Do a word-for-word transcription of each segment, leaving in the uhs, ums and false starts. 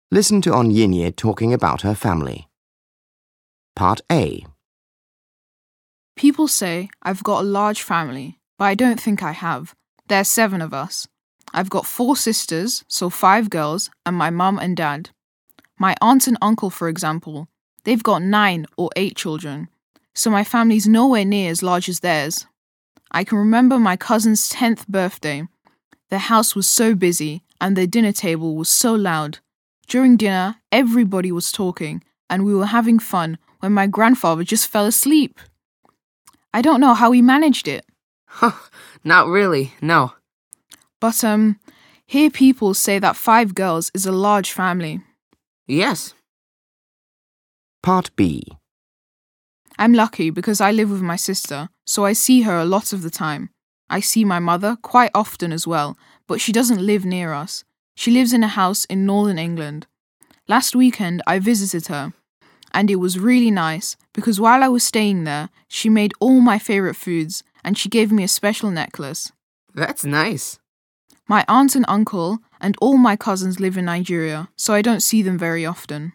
Listen to Onyinye talking about her family. Part A. People say I've got a large family, but I don't think I have. There are seven of us. I've got four sisters, so five girls, and my mum and dad. My aunt and uncle, for example, they've got nine or eight children, so my family's nowhere near as large as theirs. I can remember my cousin's tenth birthday. Their house was so busy, and their dinner table was so loud. During dinner, everybody was talking, and we were having fun when my grandfather just fell asleep. I don't know how he managed it. Huh, not really, no. But, um, hear people say that five girls is a large family. Yes. Part B. I'm lucky because I live with my sister, so I see her a lot of the time. I see my mother quite often as well, but she doesn't live near us. She lives in a house in northern England. Last weekend I visited her, and it was really nice because while I was staying there, she made all my favourite foods and she gave me a special necklace. That's nice. My aunt and uncle and all my cousins live in Nigeria, so I don't see them very often.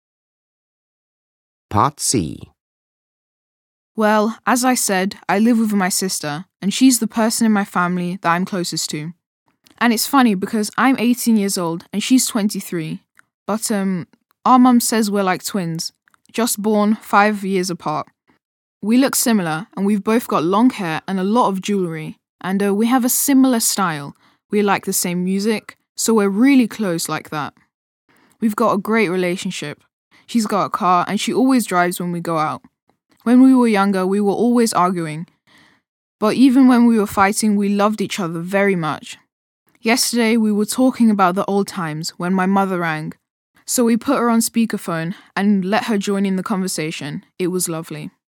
Part C. Well, as I said, I live with my sister, and she's the person in my family that I'm closest to. And it's funny because I'm eighteen years old and she's twenty-three. But um, our mum says we're like twins, just born five years apart. We look similar and we've both got long hair and a lot of jewellery. And uh, we have a similar style. We like the same music, so we're really close like that. We've got a great relationship. She's got a car and she always drives when we go out. When we were younger, we were always arguing. But even when we were fighting, we loved each other very much. Yesterday, we were talking about the old times when my mother rang. So we put her on speakerphone and let her join in the conversation. It was lovely.